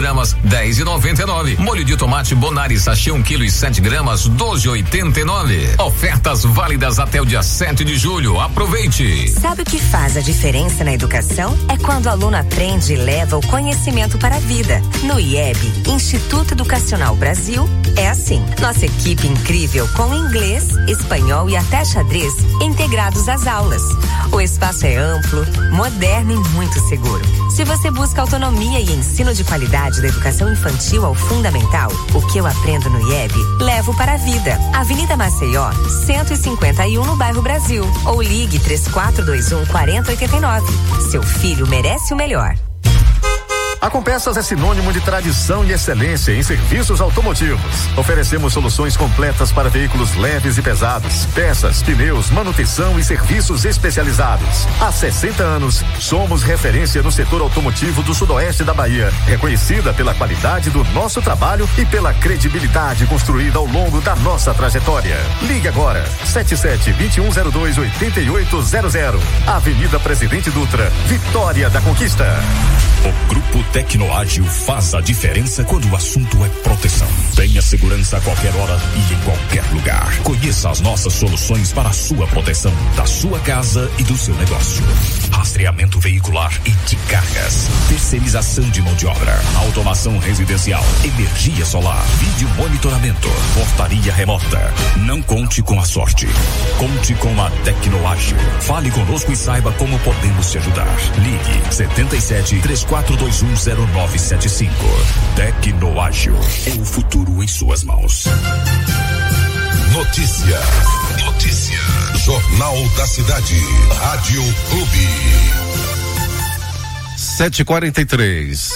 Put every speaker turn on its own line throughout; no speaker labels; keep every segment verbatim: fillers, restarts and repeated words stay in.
gramas, dez e noventa e nove. Molho de tomate Bonari sachê um quilo e sete gramas, doze e oitenta e nove. Ofertas válidas até o dia sete de julho. Aproveite.
Sabe o que faz a diferença na educação? É quando o aluno aprende e leva o conhecimento para a vida. No I E B, Instituto Educacional Brasil, é assim. Nossa equipe incrível com inglês, espanhol e até xadrez integrados às aulas. O espaço é amplo, moderno e muito seguro. Se você busca autonomia e ensino de qualidade da educação infantil ao fundamental, o que eu aprendo no I E B, levo para a vida. Avenida Maceió, cento e cinquenta e um no bairro Brasil. Ou ligue três quatro dois um, quatro zero oito nove. Seu filho merece o melhor.
A Compeças é sinônimo de tradição e excelência em serviços automotivos. Oferecemos soluções completas para veículos leves e pesados, peças, pneus, manutenção e serviços especializados. Há sessenta anos, somos referência no setor automotivo do sudoeste da Bahia, reconhecida pela qualidade do nosso trabalho e pela credibilidade construída ao longo da nossa trajetória. Ligue agora, sete sete, dois um zero dois, oito oito zero zero. Avenida Presidente Dutra, Vitória da Conquista.
O Grupo Tecnoágil faz a diferença quando o assunto é proteção. Tenha segurança a qualquer hora e em qualquer lugar. Conheça as nossas soluções para a sua proteção, da sua casa e do seu negócio. Rastreamento veicular e de cargas. Terceirização de mão de obra. Automação residencial. Energia solar. Vídeo monitoramento. Portaria remota. Não conte com a sorte. Conte com a Tecnoágil. Fale conosco e saiba como podemos te ajudar. Ligue setenta e sete, três quatro dois um, zero nove sete cinco. Tecnoágil. É o futuro em suas mãos.
Notícia. Notícia. Jornal da Cidade. Rádio Clube.
sete e quarenta e três.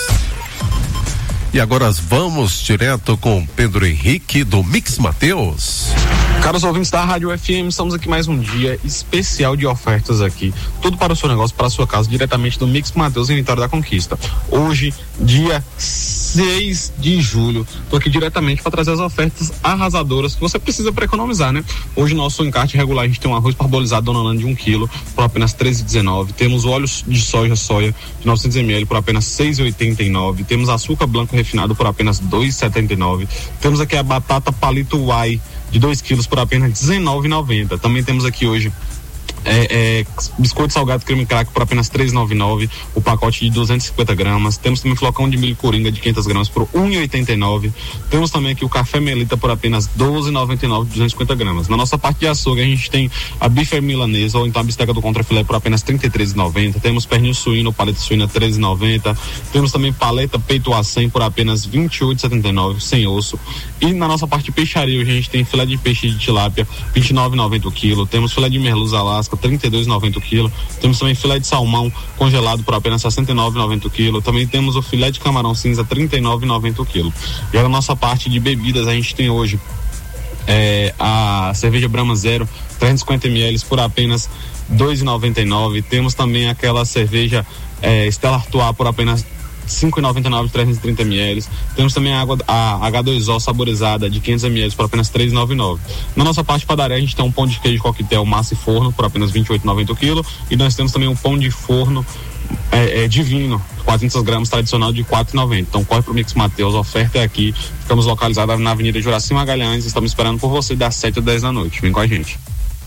E agora vamos direto com Pedro Henrique do Mix Mateus.
Caros ouvintes da Rádio F M, estamos aqui mais um dia especial de ofertas aqui. Tudo para o seu negócio, para a sua casa, diretamente do Mix Mateus em Vitória da Conquista. Hoje, dia seis de julho, estou aqui diretamente para trazer as ofertas arrasadoras que você precisa para economizar, né? Hoje, nosso encarte regular, a gente tem um arroz parbolizado Dona Nanda de um quilo por apenas treze reais e dezenove centavos. Temos óleos de soja soia de novecentos mililitros por apenas seis reais e oitenta e nove centavos. Temos açúcar branco refinado por apenas dois reais e setenta e nove centavos. Temos aqui a batata palito Uai de dois quilos por apenas dezenove reais e noventa centavos. Também temos aqui hoje É, é, biscoito salgado creme crack por apenas três reais e noventa e nove centavos, o pacote de duzentos e cinquenta gramas. Temos também flocão de milho coringa de quinhentas gramas por um real e oitenta e nove centavos. Temos também aqui o café Melita por apenas doze reais e noventa e nove centavos, duzentas e cinquenta gramas. Na nossa parte de açougue a gente tem a bife milanesa ou então a bisteca do contrafilé por apenas trinta e três reais e noventa centavos. Temos pernil suíno, paleta suína treze reais e noventa centavos. Temos também paleta peito a cem por apenas vinte e oito reais e setenta e nove centavos, sem osso. E na nossa parte de peixaria a gente tem filé de peixe de tilápia vinte e nove reais e noventa centavos o quilo. Temos filé de merluza Alasca trinta e dois reais e noventa centavos o quilo. Temos também filé de salmão congelado por apenas sessenta e nove reais e noventa centavos o quilo. Também temos o filé de camarão cinza trinta e nove reais e noventa centavos o quilo. E na nossa parte de bebidas a gente tem hoje é, a cerveja Brahma Zero trezentos e cinquenta mililitros por apenas dois reais e noventa e nove centavos. Temos também aquela cerveja é, Stella Artois por apenas cinco reais e noventa e nove centavos, trezentos e trinta mililitros. Temos também a água a H dois O saborizada de quinhentos mililitros por apenas três reais e noventa e nove centavos. Na nossa parte de padaria a gente tem um pão de queijo coquetel massa e forno por apenas vinte e oito reais e noventa centavos o quilo, e nós temos também um pão de forno é, é, divino quatrocentos gramas tradicional de quatro reais e noventa centavos. Então corre pro Mix Mateus, a oferta é aqui. Ficamos localizados na Avenida Juraci Magalhães. Estamos esperando por você das sete às dez da noite. Vem com a gente.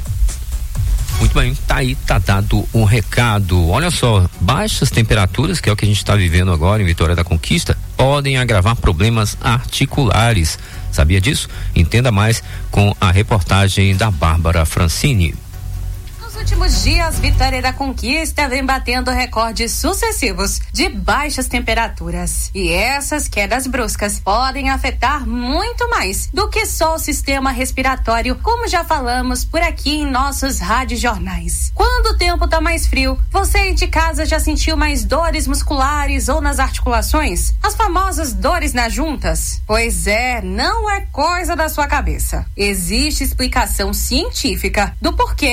Muito bem, tá aí, tá dado um recado. Olha só, baixas temperaturas, que é o que a gente está vivendo agora em Vitória da Conquista, podem agravar problemas articulares. Sabia disso? Entenda mais com a reportagem da Bárbara Francini.
Nos últimos dias, Vitória da Conquista vem batendo recordes sucessivos de baixas temperaturas. E essas quedas bruscas podem afetar muito mais do que só o sistema respiratório, como já falamos por aqui em nossos radiojornais. Quando o tempo tá mais frio, você aí de casa já sentiu mais dores musculares ou nas articulações? As famosas dores nas juntas? Pois é, não é coisa da sua cabeça. Existe explicação científica do porquê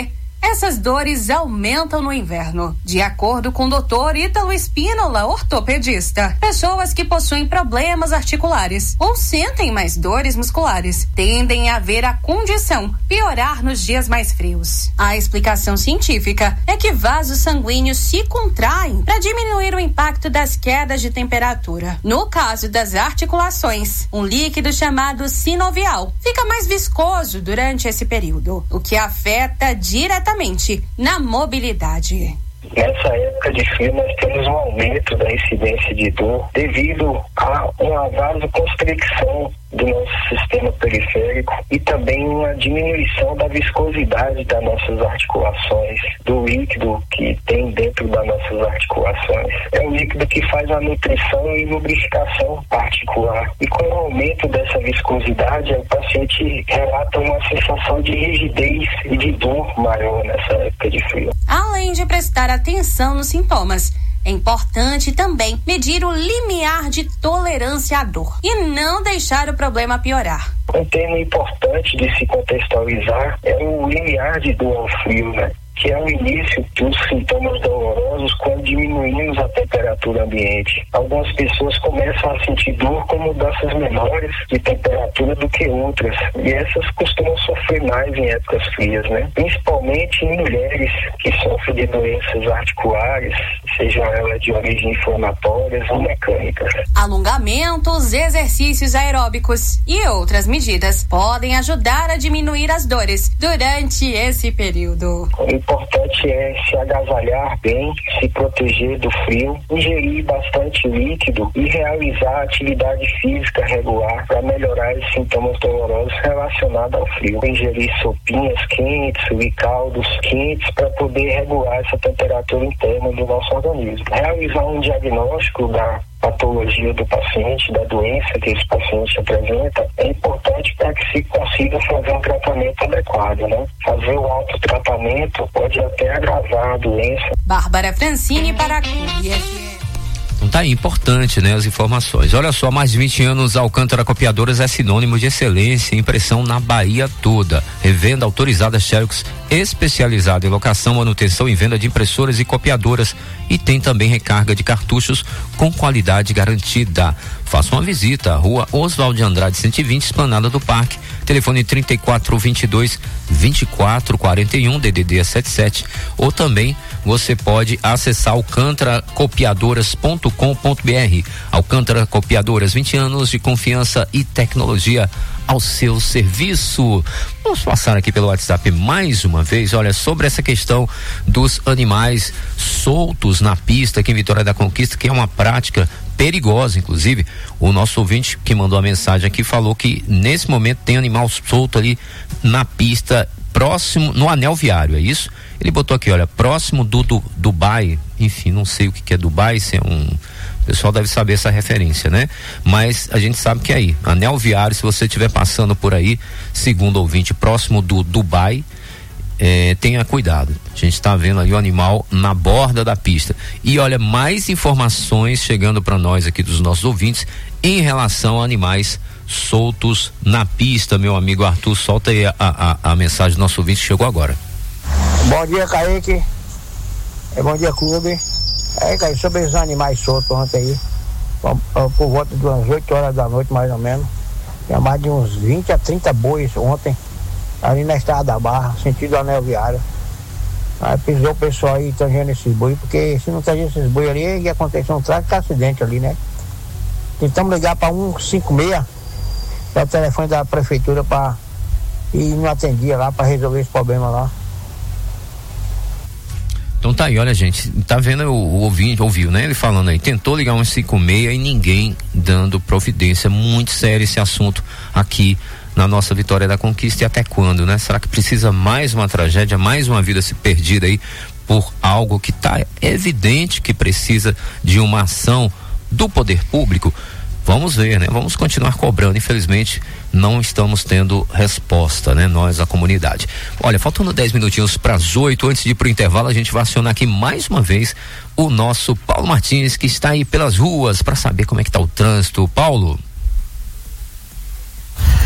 essas dores aumentam no inverno. De acordo com o doutor Ítalo Espínola, ortopedista, pessoas que possuem problemas articulares ou sentem mais dores musculares tendem a ver a condição piorar nos dias mais frios. A explicação científica é que vasos sanguíneos se contraem para diminuir o impacto das quedas de temperatura. No caso das articulações, um líquido chamado sinovial fica mais viscoso durante esse período, o que afeta diretamente na mobilidade.
Nessa época de frio, nós temos um aumento da incidência de dor devido a uma vasoconstricção do nosso sistema periférico e também uma diminuição da viscosidade das nossas articulações, do líquido que tem dentro das nossas articulações. É um líquido que faz a nutrição e lubrificação articular. E com o aumento dessa viscosidade, o paciente relata uma sensação de rigidez e de dor maior nessa época de frio.
Além de prestar atenção nos sintomas, é importante também medir o limiar de tolerância à dor e não deixar o problema piorar.
Um tema importante de se contextualizar é o limiar de dor ao frio, né? Que é o início dos sintomas dolorosos quando diminuímos a temperatura ambiente. Algumas pessoas começam a sentir dor com mudanças menores de temperatura do que outras, e essas costumam sofrer mais em épocas frias, né? Principalmente em mulheres que sofrem de doenças articulares, sejam elas de origem inflamatórias ou mecânicas.
Alongamentos, exercícios aeróbicos e outras medidas podem ajudar a diminuir as dores durante esse período.
O importante é se agasalhar bem, se proteger do frio, ingerir bastante líquido e realizar atividade física regular para melhorar os sintomas dolorosos relacionados ao frio. Ingerir sopinhas quentes e caldos quentes para poder regular essa temperatura interna do nosso organismo. Realizar um diagnóstico da patologia do paciente, da doença que esse paciente apresenta, é importante para que se consiga fazer um tratamento adequado, né? Fazer o autotratamento pode até agravar a doença.
Bárbara Francini para a Clube F M.
Então tá aí, importante, né, as informações. Olha só, mais de vinte anos, Alcântara Copiadoras é sinônimo de excelência e impressão na Bahia toda. Revenda autorizada Xerox, especializada em locação, manutenção e venda de impressoras e copiadoras, e tem também recarga de cartuchos com qualidade garantida. Faça uma visita à rua Oswaldo de Andrade cento e vinte, Esplanada do Parque, telefone trinta e quatro, vinte e dois, vinte e quatro, quarenta e um, D D D setenta e sete, ou também você pode acessar alcântara copiadoras ponto com ponto b r. Alcântara Copiadoras, vinte anos de confiança e tecnologia ao seu serviço. Vamos passar aqui pelo WhatsApp mais uma vez, olha, sobre essa questão dos animais soltos na pista aqui em Vitória da Conquista, que é uma prática perigosa, inclusive. O nosso ouvinte que mandou a mensagem aqui falou que nesse momento tem animal solto ali na pista, próximo, no anel viário, é isso? Ele botou aqui, olha, próximo do, do Dubai, enfim, não sei o que, que é Dubai, se é um... O pessoal deve saber essa referência, né? Mas a gente sabe que é aí, anel viário, se você estiver passando por aí, segundo o ouvinte, próximo do Dubai, é, tenha cuidado. A gente está vendo ali o animal na borda da pista. E olha, mais informações chegando para nós aqui dos nossos ouvintes em relação a animais soltos na pista, meu amigo Arthur, solta aí a, a, a mensagem do nosso ouvinte que chegou agora.
Bom dia, Kaique. É, bom dia, Clube. É, Kaique, sobre os animais soltos ontem aí, por volta de umas oito horas da noite, mais ou menos, tinha mais de uns vinte a trinta bois ontem, ali na Estrada da Barra, sentido anel viário. Aí pisou o pessoal aí tangendo esses bois, porque se não tanger esses bois ali, ia acontecer um trágico acidente ali, né? Tentamos ligar para um cinco seis, que é o telefone da prefeitura, para e não atendia lá para resolver esse problema lá.
Então tá aí, olha, gente, tá vendo o, o ouvinte, ouviu, né? Ele falando aí, tentou ligar um cinco seis e ninguém dando providência. Muito sério esse assunto aqui na nossa Vitória da Conquista. E até quando, né? Será que precisa mais uma tragédia, mais uma vida se perdida aí por algo que tá evidente que precisa de uma ação do poder público? Vamos ver, né? Vamos continuar cobrando. Infelizmente, não estamos tendo resposta, né? Nós, a comunidade. Olha, faltando dez minutinhos para as oito, antes de ir pro intervalo, a gente vai acionar aqui mais uma vez o nosso Paulo Martins, que está aí pelas ruas para saber como é que tá o trânsito. Paulo.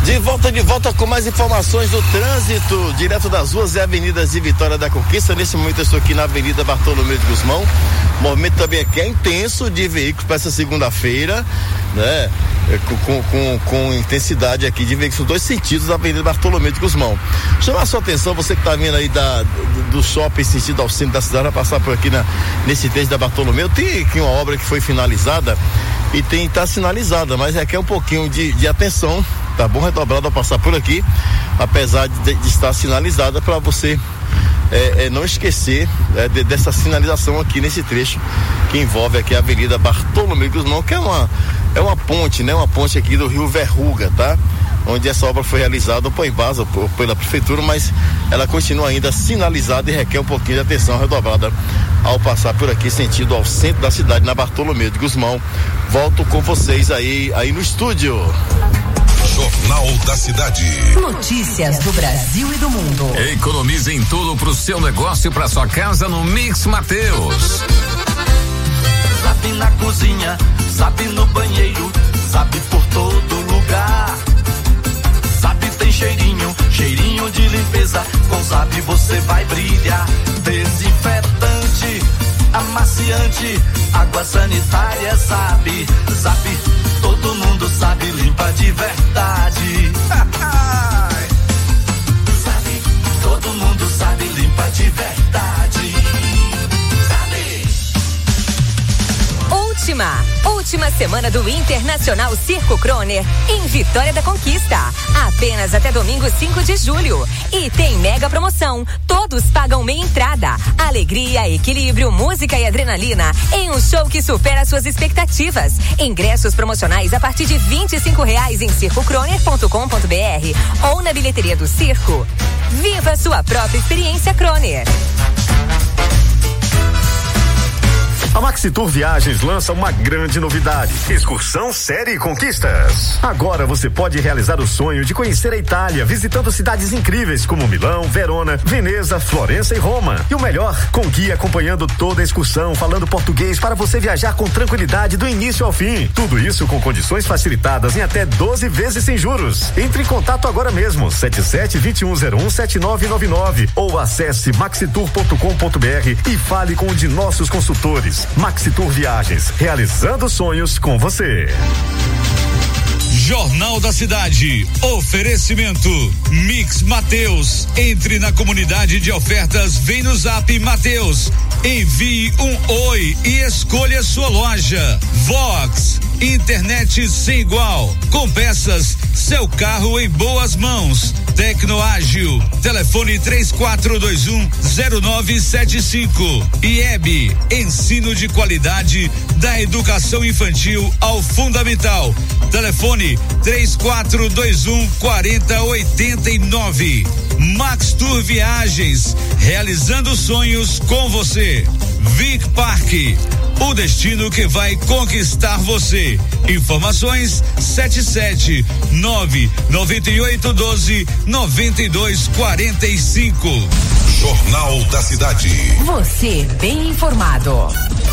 De volta, de volta com mais informações do trânsito, direto das ruas e avenidas de Vitória da Conquista. Nesse momento eu estou aqui na Avenida Bartolomeu de Guzmão. O movimento também aqui é intenso de veículos para essa segunda-feira, né? Com, com, com, com intensidade aqui de veículos dois sentidos da Avenida Bartolomeu de Guzmão. Chama a sua atenção, você que está vindo aí da, do, do shopping sentido ao centro da cidade, vai passar por aqui na, nesse trecho da Bartolomeu. Tem aqui uma obra que foi finalizada e tem tá sinalizada, mas requer um pouquinho de, de atenção, tá bom? Redobrado ao passar por aqui, apesar de, de estar sinalizada, para você é, é, não esquecer é, de, dessa sinalização aqui nesse trecho que envolve aqui a Avenida Bartolomeu de Guzmão, que é uma é uma ponte, né? Uma ponte aqui do Rio Verruga, tá? Onde essa obra foi realizada por Embasa, pela prefeitura, mas ela continua ainda sinalizada e requer um pouquinho de atenção redobrada ao passar por aqui, sentido ao centro da cidade, na Bartolomeu de Guzmão. Volto com vocês aí, aí no estúdio.
Jornal da Cidade.
Notícias do Brasil e do mundo.
Economize em tudo pro seu negócio e pra sua casa no Mix Mateus.
Sabe na cozinha, sabe no banheiro, sabe por todo lugar. Sabe tem cheirinho, cheirinho de limpeza. Com Zap você vai brilhar. Desinfetante, amaciante, água sanitária, sabe. Zap, todo mundo sabe, limpa de verdade. Sabe, todo mundo sabe, limpa de verdade.
Última, última semana do Internacional Circo Croner em Vitória da Conquista. Apenas até domingo cinco de julho. E tem mega promoção. Todos pagam meia entrada. Alegria, equilíbrio, música e adrenalina em um show que supera suas expectativas. Ingressos promocionais a partir de vinte e cinco reais em circo croner ponto com ponto br ou na bilheteria do circo. Viva sua própria experiência Croner.
A Maxitur Viagens lança uma grande novidade: excursão série Conquistas. Agora você pode realizar o sonho de conhecer a Itália, visitando cidades incríveis como Milão, Verona, Veneza, Florença e Roma. E o melhor, com guia acompanhando toda a excursão, falando português para você viajar com tranquilidade do início ao fim. Tudo isso com condições facilitadas em até doze vezes sem juros. Entre em contato agora mesmo, sete sete, dois um zero um, sete nove nove nove, ou acesse maxitur ponto com ponto br e fale com um de nossos consultores. Maxitur Viagens, realizando sonhos com você.
Jornal da Cidade, oferecimento Mix Mateus. Entre na comunidade de ofertas, vem no Zap Mateus. Envie um oi e escolha sua loja. Vox, internet sem igual. Com peças, seu carro em boas mãos. Tecnoágil, telefone três quatro dois um, zero nove sete cinco. I E B, ensino de qualidade da educação infantil ao fundamental. Telefone três quatro dois um, quatro zero oito nove. Max Tour Viagens, realizando sonhos com você. Vic Park, o destino que vai conquistar você. Informações sete sete nove nove oito um dois nove dois quatro cinco.
Jornal da Cidade.
Você bem informado.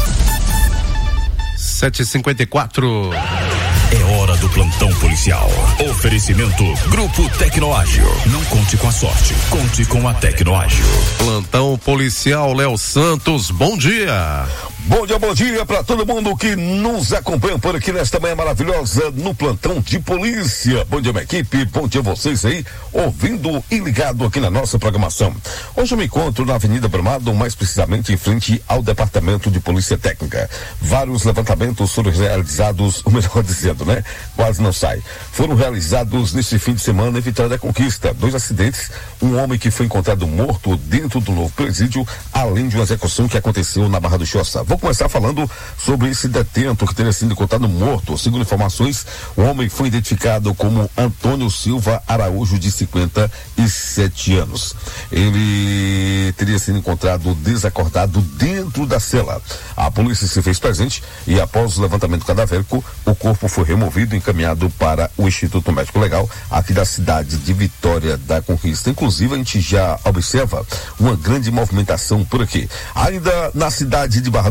sete e cinquenta e quatro.
É hora do plantão policial. Oferecimento Grupo Tecnoágil. Não conte com a sorte, conte com a Tecnoágil.
Plantão policial Léo Santos, bom dia.
Bom dia, bom dia para todo mundo que nos acompanha por aqui nesta manhã maravilhosa no plantão de polícia. Bom dia, minha equipe, bom dia a vocês aí, ouvindo e ligado aqui na nossa programação. Hoje eu me encontro na Avenida Brumado, mais precisamente em frente ao Departamento de Polícia Técnica. Vários levantamentos foram realizados, ou melhor dizendo, né? Quase não sai. Foram realizados neste fim de semana em Vitória da Conquista. Dois acidentes, um homem que foi encontrado morto dentro do novo presídio, além de uma execução que aconteceu na Barra do Choça. Vou começar falando sobre esse detento que teria sido encontrado morto. Segundo informações, o homem foi identificado como Antônio Silva Araújo, de cinquenta e sete anos. Ele teria sido encontrado desacordado dentro da cela. A polícia se fez presente e, após o levantamento cadavérico, o corpo foi removido e encaminhado para o Instituto Médico Legal aqui da cidade de Vitória da Conquista. Inclusive, a gente já observa uma grande movimentação por aqui. Ainda na cidade de Barra do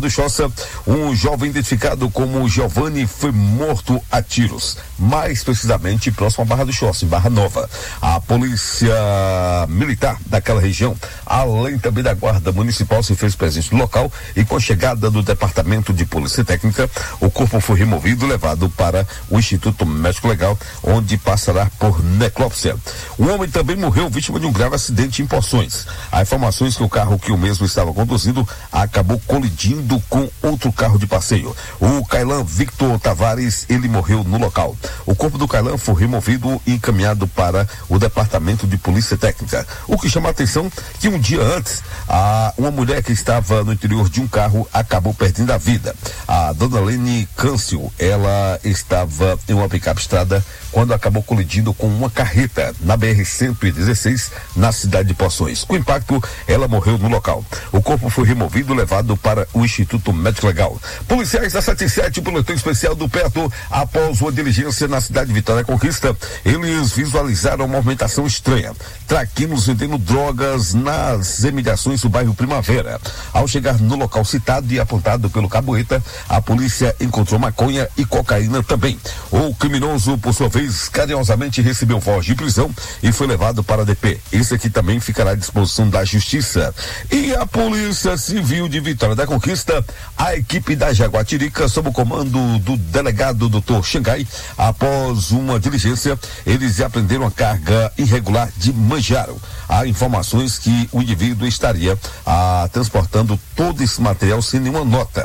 Choça, um jovem identificado como Giovanni foi morto a tiros, mais precisamente próximo à Barra do Choça, em Barra Nova. A polícia militar daquela região, além também da guarda municipal, se fez presente no local e com a chegada do departamento de polícia técnica, o corpo foi removido e levado para o Instituto Médico Legal, onde passará por necrópsia. O homem também morreu vítima de um grave acidente em Poções. Há informações que o carro que o mesmo estava conduzindo acabou colidindo com outro carro de passeio. O Cailan Victor Tavares, ele morreu no local. O corpo do Cailan foi removido e encaminhado para o departamento de polícia técnica. O que chama a atenção é que um dia antes, a, uma mulher que estava no interior de um carro acabou perdendo a vida. A dona Lene Câncio, ela estava em uma picape estrada quando acabou colidindo com uma carreta na B R cento e dezesseis, na cidade de Poções. Com o impacto, ela morreu no local. O corpo foi removido e levado para o Instituto Médico Legal. Policiais da setenta e sete, Pelotão Especial do Perto, após uma diligência na cidade de Vitória da Conquista, eles visualizaram uma movimentação estranha. Traquinos vendendo drogas nas imediações do bairro Primavera. Ao chegar no local citado e apontado pelo Caboeta, a polícia encontrou maconha e cocaína também. O criminoso, por sua vez, carinhosamente recebeu voz de prisão e foi levado para a D P. Esse aqui também ficará à disposição da Justiça. E a Polícia Civil de Vitória da Conquista, a equipe da Jaguatirica, sob o comando do delegado doutor Xangai, após uma diligência, eles apreenderam a carga irregular de manjaro. Há informações que o indivíduo estaria ah, transportando todo esse material sem nenhuma nota.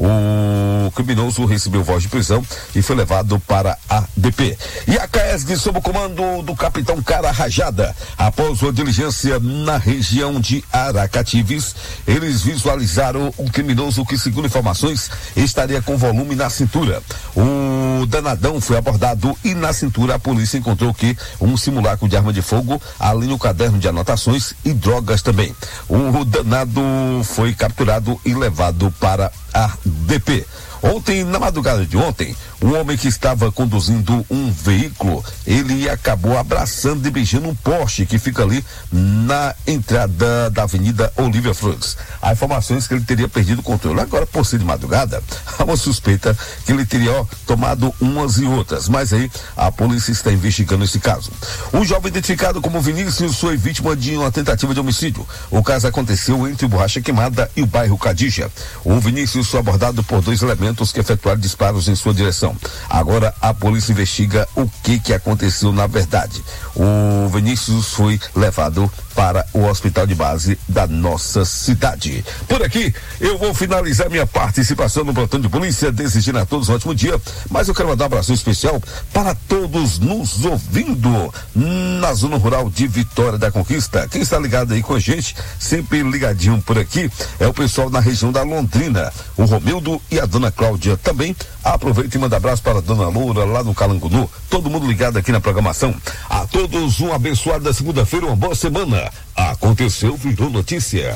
O criminoso recebeu voz de prisão e foi levado para a D P. E a C A E S G, sob o comando do capitão Cara Rajada, após uma diligência na região de Aracatives, eles visualizaram um criminoso que, segundo informações, estaria com volume na cintura. O danadão foi abordado e na cintura a polícia encontrou que um simulacro de arma de fogo, além do caderno de anotações e drogas também. O danado foi capturado e levado para a D P. Ontem, na madrugada de ontem, um homem que estava conduzindo um veículo, ele acabou abraçando e beijando um Porsche que fica ali na entrada da Avenida Olívia Flores. Há informações que ele teria perdido o controle. Agora, por ser de madrugada, há uma suspeita que ele teria ó, tomado umas e outras, mas aí a polícia está investigando esse caso. Um jovem identificado como Vinícius foi vítima de uma tentativa de homicídio. O caso aconteceu entre o Borracha Queimada e o bairro Cadija. O Vinícius foi abordado por dois elementos que efetuaram disparos em sua direção. Agora a polícia investiga o que que aconteceu na verdade. O Vinícius foi levado para o hospital de base da nossa cidade. Por aqui, eu vou finalizar minha participação no plantão de polícia, desejando a todos um ótimo dia, mas eu quero mandar um abraço especial para todos nos ouvindo na zona rural de Vitória da Conquista. Quem está ligado aí com a gente, sempre ligadinho por aqui, é o pessoal na região da Londrina, o Romildo e a dona Cláudia também. Aproveita e manda abraço para a dona Loura lá no Calangunu, todo mundo ligado aqui na programação. A todos uma abençoada segunda-feira, uma boa semana. Aconteceu, virou notícia.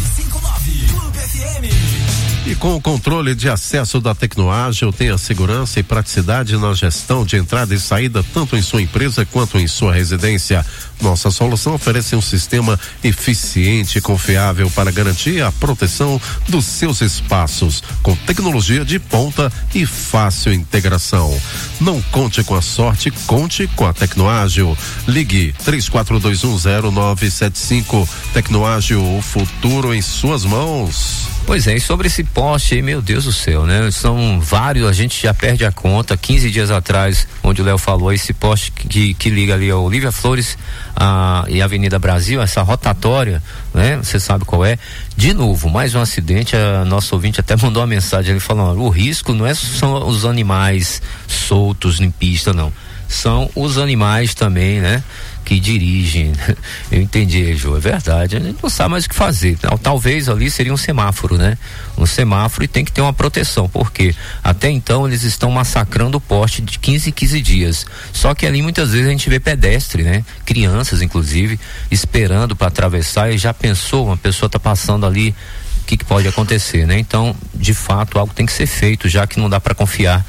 E com o controle de acesso da Tecnoágil, tenha segurança e praticidade na gestão de entrada e saída, tanto em sua empresa quanto em sua residência. Nossa solução oferece um sistema eficiente e confiável para garantir a proteção dos seus espaços, com tecnologia de ponta e fácil integração. Não conte com a sorte, conte com a Tecnoágil. Ligue três quatro dois um zero nove sete cinco. Tecnoágil, o futuro em suas mãos.
Pois é, e sobre esse poste aí, meu Deus do céu, né? São vários, a gente já perde a conta. quinze dias atrás, onde o Léo falou, esse poste que, que liga ali a Olívia Flores a, e a Avenida Brasil, essa rotatória, né? Você sabe qual é. De novo, mais um acidente. A nossa ouvinte até mandou uma mensagem ali falando: o risco não é só os animais soltos em pista, não. São os animais também, né? Que dirigem. Eu entendi, Jô, é verdade. A gente não sabe mais o que fazer. Talvez ali seria um semáforo, né? Um semáforo, e tem que ter uma proteção, porque até então eles estão massacrando o poste de quinze em quinze dias. Só que ali muitas vezes a gente vê pedestre, né? Crianças, inclusive, esperando para atravessar, e já pensou, uma pessoa tá passando ali, o que, que pode acontecer, né? Então, de fato, algo tem que ser feito, já que não dá para confiar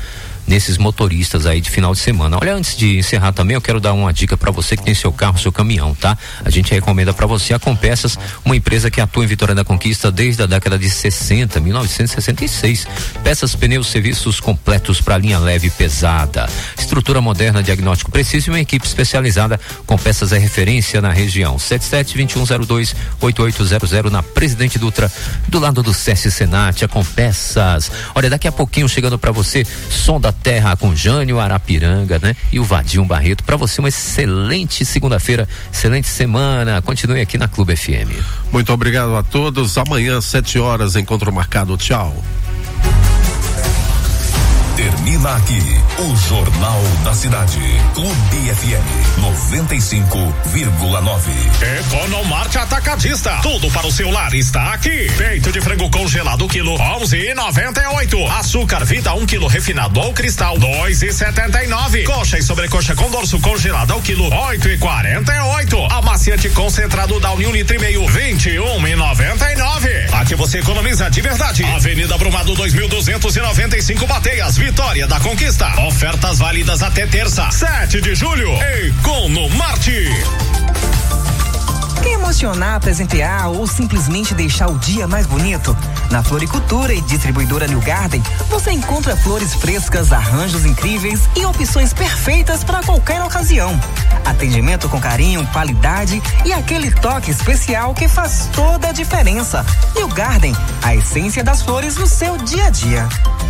nesses motoristas aí de final de semana. Olha, antes de encerrar também, eu quero dar uma dica para você que tem seu carro, seu caminhão, tá? A gente recomenda para você a Compeças, uma empresa que atua em Vitória da Conquista desde a década de sessenta, mil novecentos e sessenta e seis. Peças, pneus, serviços completos para linha leve e pesada. Estrutura moderna, diagnóstico preciso e uma equipe especializada. Compeças é referência na região. sete sete dois um zero dois oito oito zero zero na Presidente Dutra, do lado do SESC Senat, a Compeças. Olha, daqui a pouquinho chegando para você, Som da Terra com Jânio Arapiranga, né? E o Vadinho Barreto. Para você uma excelente segunda-feira, excelente semana. Continue aqui na Clube F M.
Muito obrigado a todos. Amanhã, sete horas, encontro marcado. Tchau.
Termina aqui o Jornal da Cidade. Clube F M noventa e cinco vírgula nove.
Economarte Atacadista. Tudo para o seu lar está aqui. Peito de frango congelado quilo onze e noventa e oito. Açúcar Vida um quilo refinado ao cristal dois e setenta e nove. Coxa e sobrecoxa com dorso congelado ao quilo oito e quarenta e oito. Amaciante concentrado Downy um litro e meio vinte e um e noventa e nove. Aqui você economiza de verdade. Avenida Brumado dois mil duzentos e noventa e cinco Bateias, Vitória da Conquista. Ofertas válidas até terça, sete de julho. Economarte.
Emocionar, presentear ou simplesmente deixar o dia mais bonito? Na Floricultura e Distribuidora New Garden, você encontra flores frescas, arranjos incríveis e opções perfeitas para qualquer ocasião. Atendimento com carinho, qualidade e aquele toque especial que faz toda a diferença. New Garden, a essência das flores no seu dia a dia.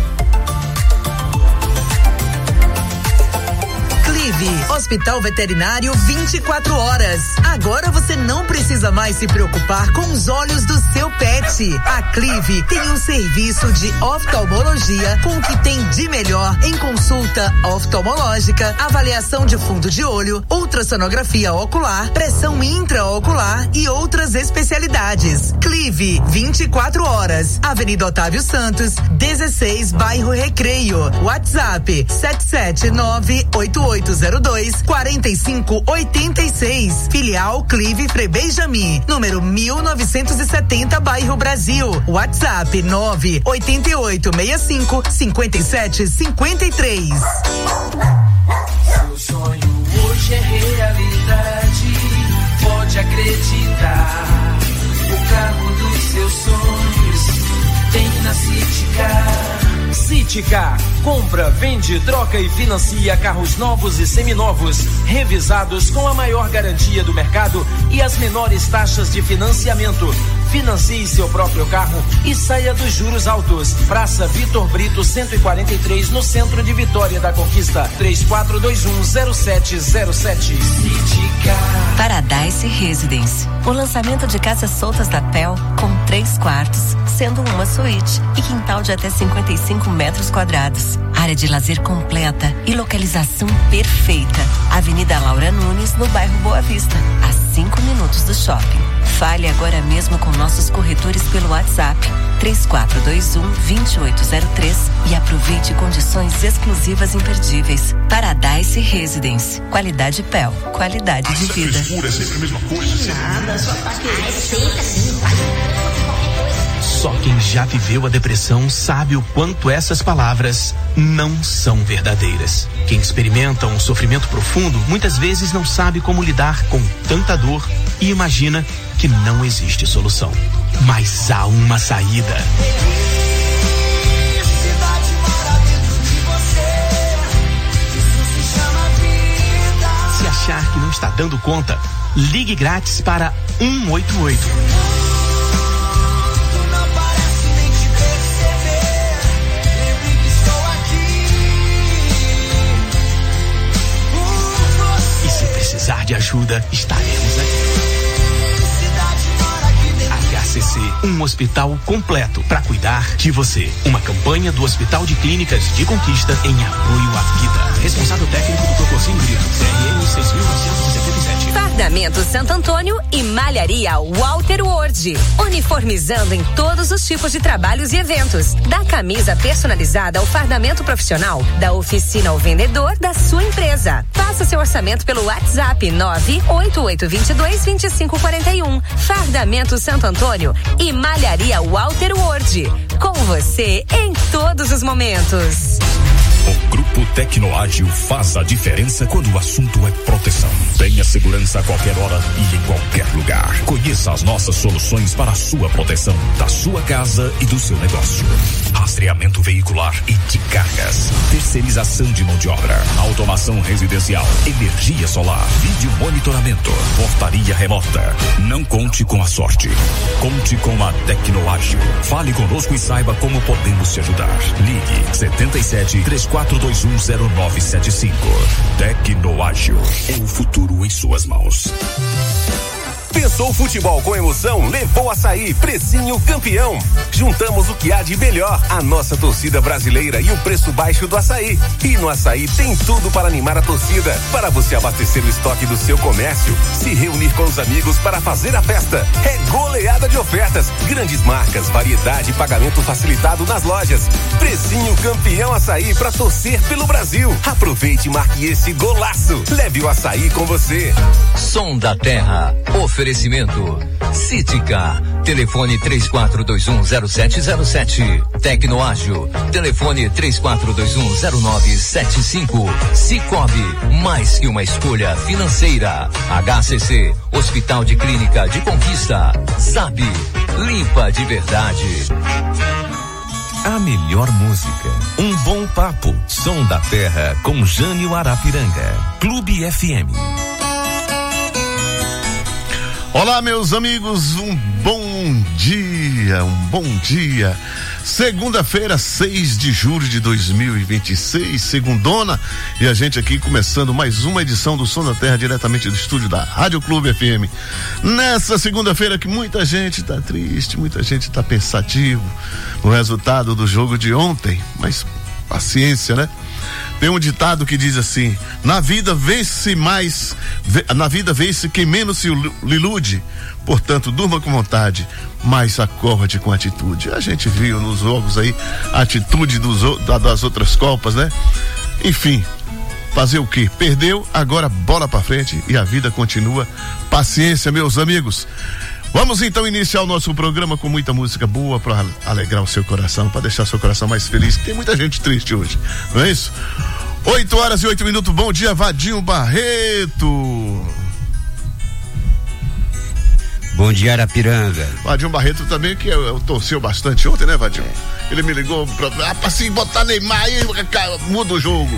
Clive, Hospital Veterinário vinte e quatro horas. Agora você não precisa mais se preocupar com os olhos do seu pet. A Clive tem um serviço de oftalmologia com o que tem de melhor em consulta oftalmológica, avaliação de fundo de olho, ultrassonografia ocular, pressão intraocular e outras especialidades. Clive, vinte e quatro horas. Avenida Otávio Santos, dezesseis, bairro Recreio. WhatsApp sete sete nove oito oito zero dois quatro cinco oito seis. Filial Clive Frei Benjamin, número mil novecentos e setenta, bairro Brasil. WhatsApp nove oito oito seis cinco cinco sete cinco três.
Seu sonho hoje é realidade, pode acreditar. O carro dos seus sonhos tem na Citicar.
Citicar, compra, vende, troca e financia carros novos e seminovos, revisados com a maior garantia do mercado e as menores taxas de financiamento. Financie seu próprio carro e saia dos juros altos. Praça Vitor Brito cento e quarenta e três, no centro de Vitória da Conquista. três quatro dois um zero sete zero sete. Citicar.
Paradise Residence, o lançamento de casas soltas da P E L com três quartos, sendo uma suíte e quintal de até cinquenta e cinco metros quadrados. Área de lazer completa e localização perfeita. Avenida Laura Nunes, no bairro Boa Vista, a cinco minutos do shopping. Fale agora mesmo com nossos corretores pelo WhatsApp três quatro dois um dois oito zero três e aproveite condições exclusivas imperdíveis. Paradise Residence, qualidade P E L, qualidade de vida.
É sempre a mesma coisa. Nada, só é sempre assim.
Só quem já viveu a depressão sabe o quanto essas palavras não são verdadeiras. Quem experimenta um sofrimento profundo muitas vezes não sabe como lidar com tanta dor e imagina que não existe solução. Mas há uma saída. Se achar que não está dando conta, ligue grátis para um oito oito. Precisar de ajuda, estaremos aqui. H C C, um hospital completo para cuidar de você. Uma campanha do Hospital de Clínicas de Conquista em apoio à vida. Responsável técnico do Procursinho Brito, C R M seis mil novecentos e setenta e sete.
Fardamento Santo Antônio e Malharia Walter Word. Uniformizando em todos os tipos de trabalhos e eventos. Da camisa personalizada ao fardamento profissional, da oficina ao vendedor da sua empresa. Faça seu orçamento pelo WhatsApp nove oito oito dois dois dois cinco quatro um. Fardamento Santo Antônio e Malharia Walter Word. Com você em todos os momentos.
O Grupo Tecnoágil faz a diferença quando o assunto é proteção. Tenha segurança a qualquer hora e em qualquer lugar. Conheça as nossas soluções para a sua proteção, da sua casa e do seu negócio. Rastreamento veicular e de cargas. Terceirização de mão de obra. Automação residencial. Energia solar. Vídeo monitoramento. Portaria remota. Não conte com a sorte. Conte com a Tecnoágil. Fale conosco e saiba como podemos te ajudar. Ligue setenta e sete, três quatro dois um, zero nove sete cinco. Tecnoágil. É o futuro em suas mãos.
Pensou futebol com emoção? Levou Açaí, precinho campeão. Juntamos o que há de melhor, a nossa torcida brasileira e o preço baixo do açaí. E no Açaí tem tudo para animar a torcida, para você abastecer o estoque do seu comércio, se reunir com os amigos para fazer a festa. É goleada de ofertas, grandes marcas, variedade e pagamento facilitado nas lojas. Precinho campeão Açaí para torcer pelo Brasil. Aproveite e marque esse golaço. Leve o Açaí com você.
Som da Terra. Oferecimento Cítica, telefone três quatro dois um zero sete zero sete. Tecnoágil, telefone três quatro dois um zero nove sete cinco. Cicobi, mais que uma escolha financeira. H C C, Hospital de Clínica de Conquista. Zab, limpa de verdade.
A melhor música, um bom papo. Som da Terra com Jânio Arapiranga. Clube F M.
Olá, meus amigos, um bom dia, um bom dia. Segunda-feira, seis de julho de dois mil e vinte e seis, segundona, e a gente aqui começando mais uma edição do Som da Terra, diretamente do estúdio da Rádio Clube F M. Nessa segunda-feira que muita gente tá triste, muita gente tá pensativo no resultado do jogo de ontem, mas paciência, né? Tem um ditado que diz assim: na vida vence mais, na vida vence quem menos se ilude, portanto durma com vontade, mas acorde com atitude. A gente viu nos jogos aí a atitude dos, das outras copas, né? Enfim, fazer o quê? Perdeu, agora bola pra frente e a vida continua. Paciência, meus amigos. Vamos então iniciar o nosso programa com muita música boa para alegrar o seu coração, para deixar seu coração mais feliz. Tem muita gente triste hoje, não é isso? oito horas e oito minutos. Bom dia, Vadinho Barreto.
Bom dia, Arapiranga.
Vadinho Barreto também, que eu, eu torceu bastante ontem, né, Vadinho? É. Ele me ligou pra, ah, pra assim, botar Neymar aí, muda o jogo.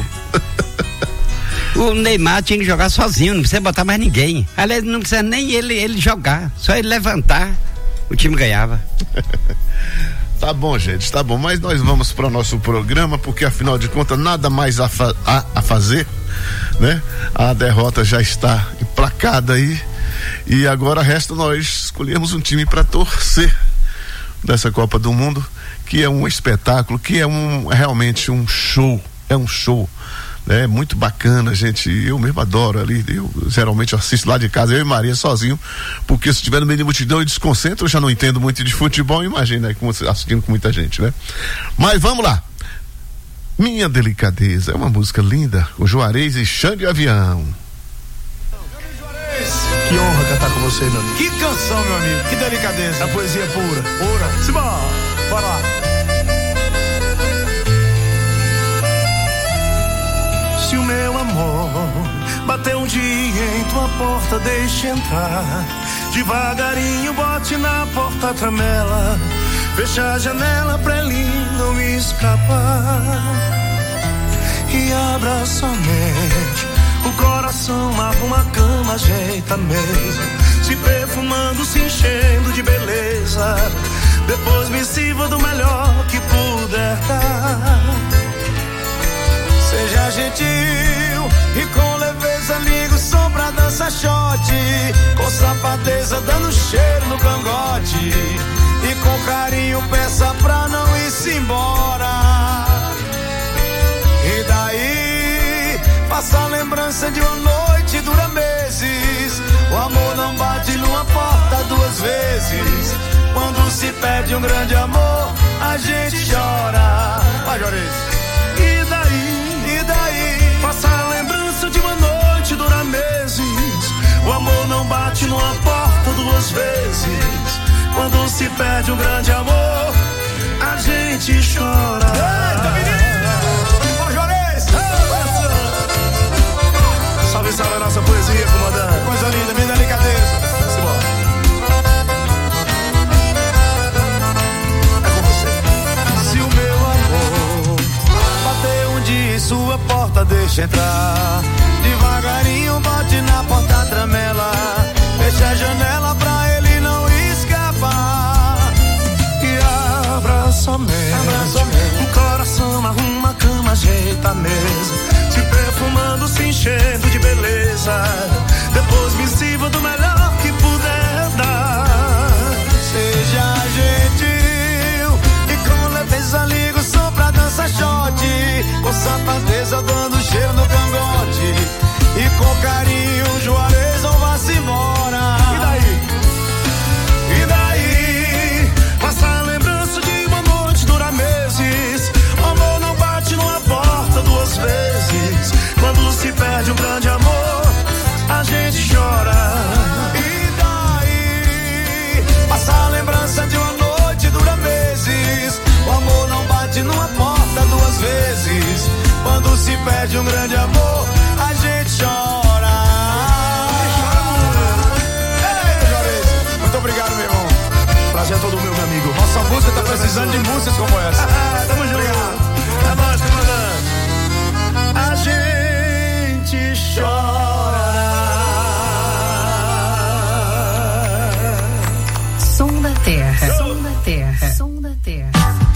O Neymar tinha que jogar sozinho, não precisa botar mais ninguém. Aliás, não precisa nem ele, ele jogar, só ele levantar, o time ganhava.
Tá bom, gente, tá bom, mas nós vamos para o nosso programa, porque afinal de contas nada mais a, fa- a, a fazer, né? A derrota já está emplacada aí e agora resta nós escolhermos um time para torcer dessa Copa do Mundo, que é um espetáculo, que é um, é realmente um show, é um show. É muito bacana, gente. Eu mesmo adoro ali. Eu geralmente assisto lá de casa, eu e Maria sozinho, porque se estiver no meio de multidão e desconcentro, eu já não entendo muito de futebol. Imagina aí assistindo com muita gente, né? Mas vamos lá. Minha Delicadeza é uma música linda, o Juarez e Xande Avião.
Que honra cantar com você, meu amigo. Que canção, meu amigo. Que delicadeza. A poesia pura. Pura. Simão, bora lá. Se o meu amor bater um dia em tua porta, deixe entrar. Devagarinho bote na porta a tramela, fecha a janela pra ele não escapar. E abra somente o coração, arruma a cama, ajeita mesmo, se perfumando, se enchendo de beleza. Depois me sirva do melhor que puder dar. Seja gentil e com leveza liga o som pra dançar shot, com safadeza dando cheiro no cangote, e com carinho peça pra não ir-se embora. E daí faça a lembrança de uma noite dura meses. O amor não bate numa porta duas vezes. Quando se perde um grande amor, a gente chora. Vai, Juarez. Faça a lembrança de uma noite dura meses. O amor não bate numa porta duas vezes. Quando se perde um grande amor, a gente chora. Eita, menino! Ó, Juarez! deixa entrar. Devagarinho bate na porta, tramela. Fecha a janela pra ele não escapar. E abra somente, abra somente. O coração arruma a cama, ajeita a mesa. Se perfumando, se enchendo de beleza. Depois me sirva do melhor que puder dar. Seja gentil e com leveza liga o som pra dançar shot. Com safadeza dando cheiro no cangote. E com carinho, Juarez, ou vá-se embora. E daí? E daí? Passa a lembrança de uma noite, dura meses. O amor não bate numa porta duas vezes. Quando se perde um grande amor, a gente chora. E daí? Passa a lembrança de uma noite, dura meses. O amor não bate numa porta duas vezes. Quando se perde um grande amor, a gente chora. Muito obrigado, meu irmão. Prazer é todo meu, meu amigo. Nossa música tá precisando de músicas como essa. Ah, tamo junto. É nóis, comandante. A gente chora.
Som da Terra. Som da Terra. Som da Terra.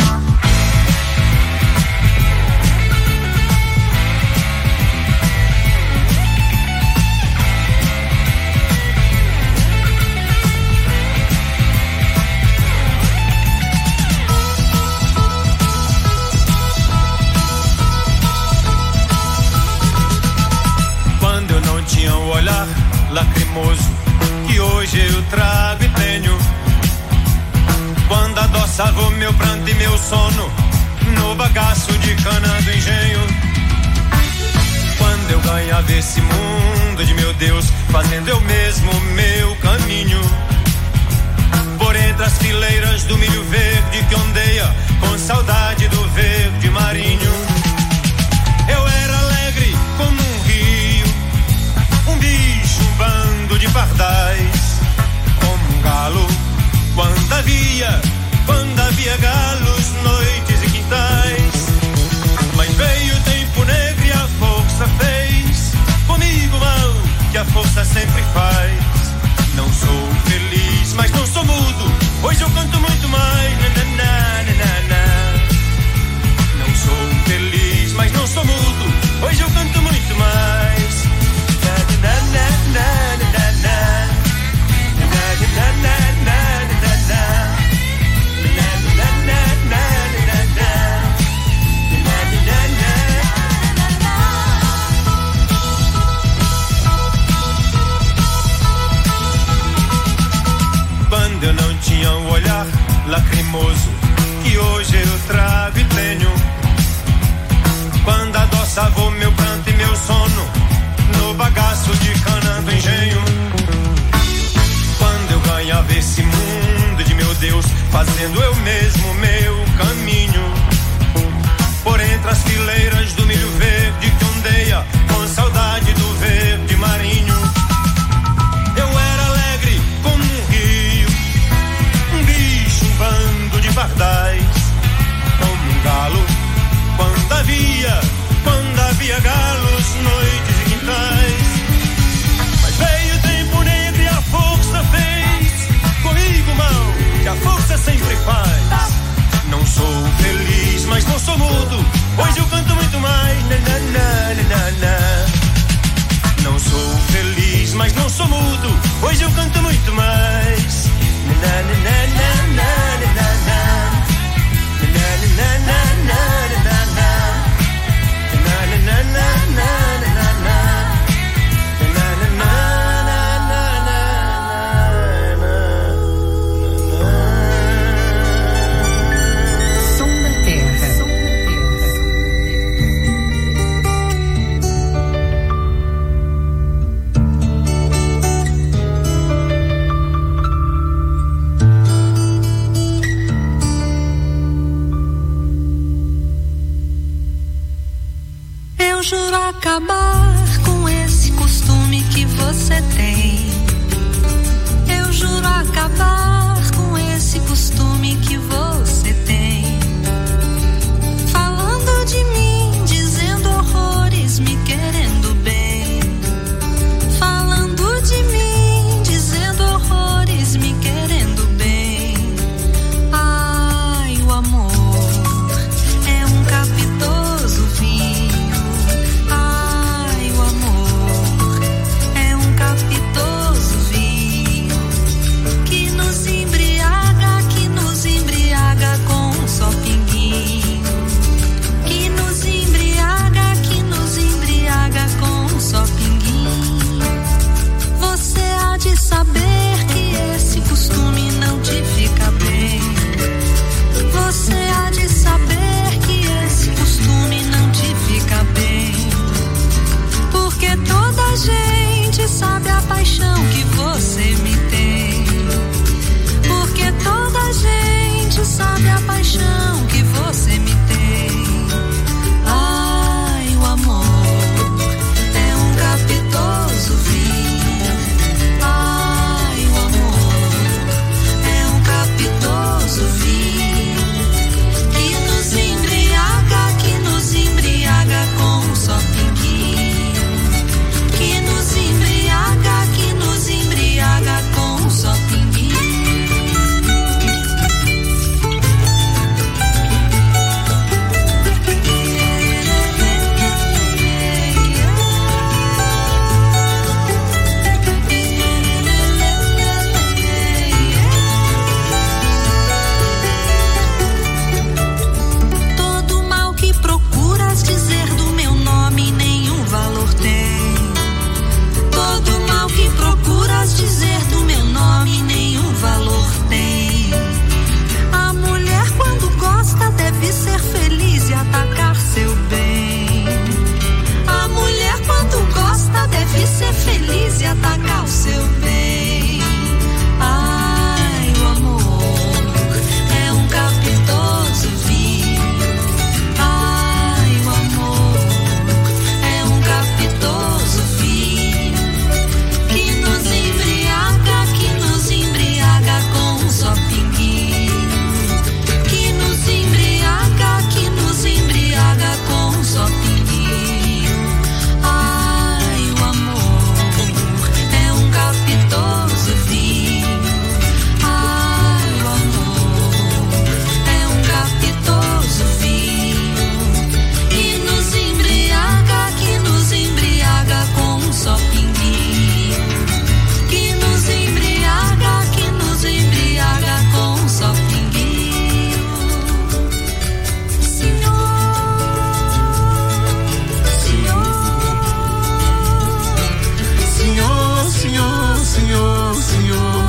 Tinha um olhar lacrimoso que hoje eu trago e tenho. Quando adoçava o meu pranto e meu sono no bagaço de cana do engenho. Quando eu ganhava esse mundo de meu Deus, fazendo eu mesmo o meu caminho. Por entre as fileiras do milho verde que ondeia com saudade do verde marinho. Eu era alegre como um rio, um bicho, um bando de pardais, como um galo, quando havia, quando havia galos, noites e quintais. Mas veio o tempo negro e a força fez comigo mal, que a força sempre faz. Não sou feliz, mas não sou mudo, hoje eu canto muito mais. Na, na, na, na, na. Não sou feliz, mas não sou mudo, hoje eu canto muito mais. Quando eu não tinha um olhar lacrimoso que hoje eu trago e tenho. Quando adoçava o meu pranto e meu sono no bagaço de cana do engenho. Quando eu ganhava esse mundo de meu Deus, fazendo eu mesmo meu caminho. Por entre as fileiras do milho verde que ondeia com saudade do verde marinho. Eu era alegre como um rio, um bicho, um bando de pardais, como um galo, quando havia, quando havia galos, noites e quintais. Mas veio o tempo negro e a força fez comigo mal, que a força sempre faz. Não sou feliz, mas não sou mudo, hoje eu canto muito mais. Na, na, na, na, na. Não sou feliz, mas não sou mudo, hoje eu canto muito mais. Na, na, na, na, na, na, na. Na, na, na, na, na, na. Na, na, na, na, na, na.
Eu juro acabar com esse costume que você tem. Eu juro acabar com esse costume que você tem. Falando de mim, dizendo horrores, me quer. se sabe a paixão que você me tem. Ai, o amor é um capitoso vinho. Ai, o amor é um capitoso vinho que nos embriaga, que nos embriaga com um só pinguinho. Que nos embriaga, que nos embriaga com um só pinguinho. Todo mal que procuras dizer do meu nome nenhum valor tem. Todo mal que procuras dizer do meu nome nenhum valor tem. A mulher quando gosta deve ser feliz e atacar seu bem. A mulher quando gosta deve ser feliz e atacar o seu bem. Ai, o amor é um capitoso vinho. Ai, o amor é um capitoso vinho que nos embriaga, que nos embriaga com um só pinguinho. Que nos embriaga, que nos embriaga com um só pinguinho. Ai, o amor é um capitoso vinho. Ai, o amor é um capitoso vinho que nos embriaga, que nos embriaga com um só pinguinho. Que nos embriaga, que nos embriaga com um só pinguinho. Senhor,
Senhor, Senhor, Senhor, Senhor,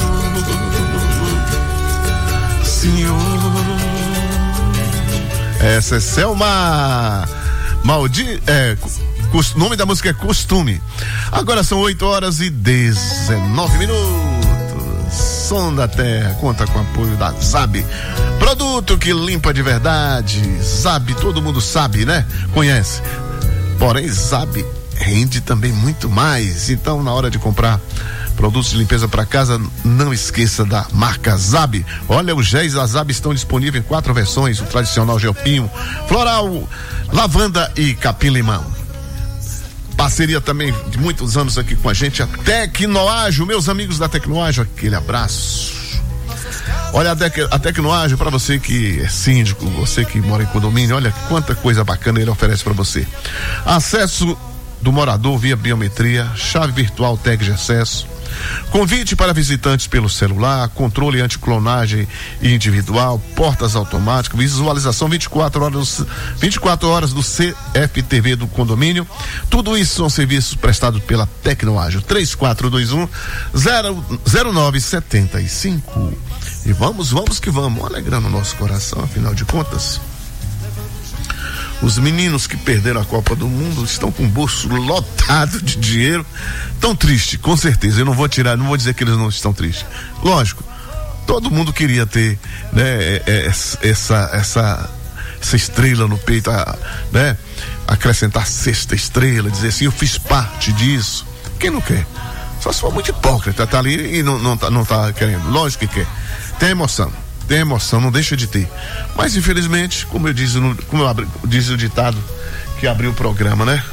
Senhor, Senhor. Essa é Selma Maldi, é, o nome da música é Costume. Agora são oito horas e dezenove minutos. Som da Terra conta com o apoio da Zab. Produto que limpa de verdade. Zab, todo mundo sabe, né? Conhece. Porém, Zab rende também muito mais. Então, na hora de comprar produtos de limpeza para casa, não esqueça da marca Zab. Olha, os géis da Zab estão disponíveis em quatro versões: o tradicional gel pinho, floral, lavanda e capim-limão. Parceria também de muitos anos aqui com a gente, a Tecnoágio. Meus amigos da Tecnoágio, aquele abraço. Olha, a, Tec- a Tecnoágio, para você que é síndico, você que mora em condomínio, olha quanta coisa bacana ele oferece para você. Acesso do morador via biometria, chave virtual tag de acesso, convite para visitantes pelo celular, controle anticlonagem individual, portas automáticas, visualização vinte e quatro horas, vinte e quatro horas do C F T V do condomínio. Tudo isso são serviços prestados pela Tecnoágio. três quatro dois um zero nove sete cinco. E vamos, vamos que vamos, alegrando o nosso coração, afinal de contas. Os meninos que perderam a Copa do Mundo estão com o bolso lotado de dinheiro. Tão triste, com certeza. Eu não vou tirar, não vou dizer que eles não estão tristes. Lógico, todo mundo queria ter, né, essa, essa, essa estrela no peito, né? Acrescentar sexta estrela, dizer assim, eu fiz parte disso. Quem não quer? Só se for muito hipócrita, tá ali e não, não, tá, não tá querendo. Lógico que quer. Tem emoção. Tem emoção, não deixa de ter. Mas infelizmente, como eu disse, no, como eu abri, diz o ditado que abriu o programa, né?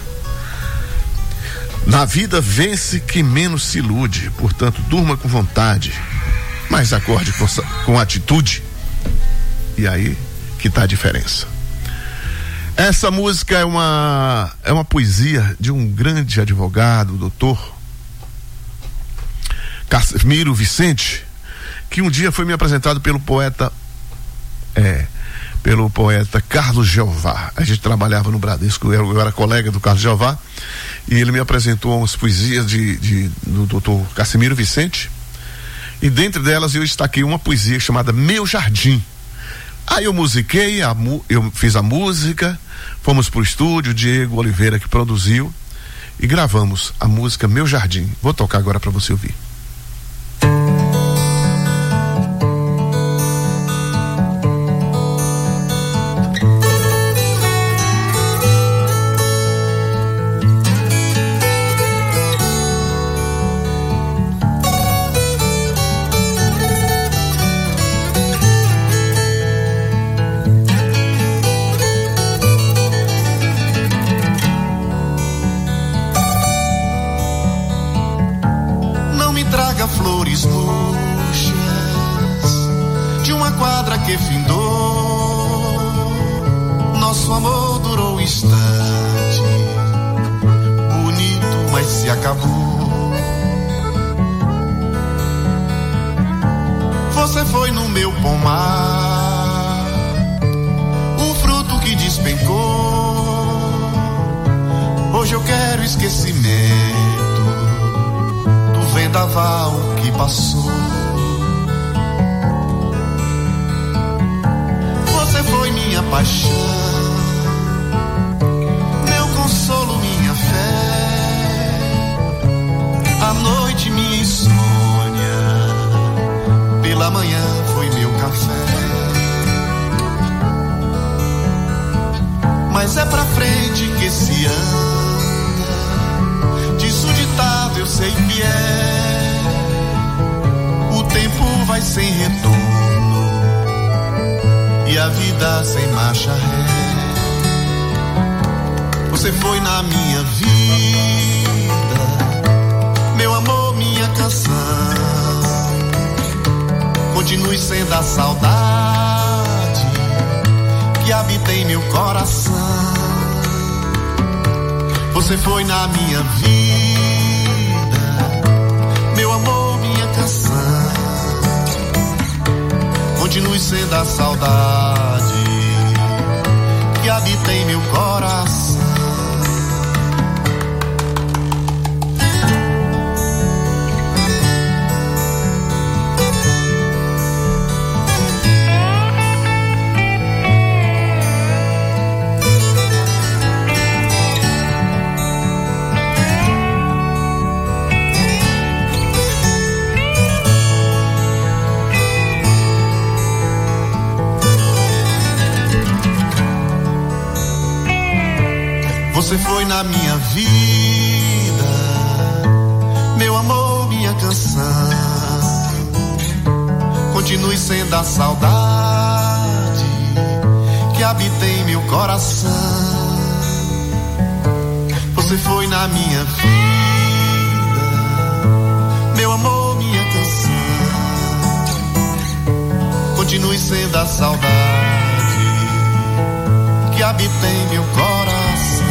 Na vida vence quem menos se ilude, portanto durma com vontade, mas acorde com, com atitude. E aí que tá a diferença. Essa música é uma é uma poesia de um grande advogado, doutor Casimiro Vicente, que um dia foi me apresentado pelo poeta é, pelo poeta Carlos Jeová. A gente trabalhava no Bradesco, eu, eu era colega do Carlos Jeová, e ele me apresentou umas poesias de, de, do doutor Casimiro Vicente, e dentre delas eu destaquei uma poesia chamada Meu Jardim. Aí eu musiquei, a, eu fiz a música, fomos pro estúdio, Diego Oliveira que produziu, e gravamos a música Meu Jardim. Vou tocar agora para você ouvir.
flores murchas de uma quadra que findou. Nosso amor durou um instante, bonito, mas se acabou. Você foi no meu pomar, um fruto que despencou. Hoje eu quero esquecimento do vendaval que passou. Você foi minha paixão, meu consolo, minha fé, a noite minha insônia, pela manhã foi meu café. Mas é pra frente que se anda, diz o ditado, eu sei que é. O tempo vai sem retorno e a vida sem marcha ré. Você foi na minha vida, meu amor, minha canção. Continue sendo a saudade que habita em meu coração. Você foi na minha vida, meu amor, minha canção. Continue sendo a saudade que habita em meu coração. Você foi na minha vida, meu amor, minha canção. Continue sendo a saudade que habita em meu coração. Você foi na minha vida, meu amor, minha canção. Continue sendo a saudade que habita em meu coração.